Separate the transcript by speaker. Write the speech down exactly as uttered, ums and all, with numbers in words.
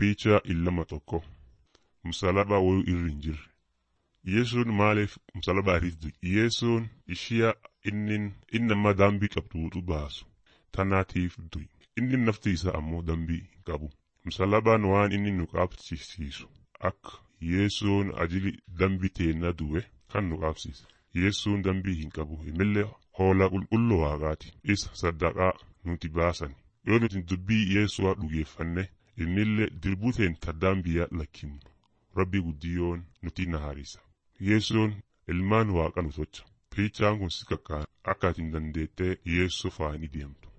Speaker 1: Picha illama tokko msalaba woyu irra hin jirre. Yesuun maaliif msalaba irratti Yesuun ishia innin innama dambii qabdu baasu tanaatiif du'i. Inni nafti isaa ammoo dambii hin qabu. Msalabaan waan inni nu qabsiisu akka Yesuun ajili dambii teenna du'e kan nu qabsiisa. Yesuun dambii hin qabu himillee hoolaa qulqulluu Waaqaati. Isa saddaqaa nuti baasan. Yoo nuti dubbii Yesuu'a dhugeeffanne innillee dirbuuteen taddaan biyya lakkinnu. Rabbi guddiyoon nuti na haarisa. Yesuun ilmaan Waaqa nu tocha. Fiichaan kun si kakkaan akka ati hin dandeettee Yeesoo faani deemtu.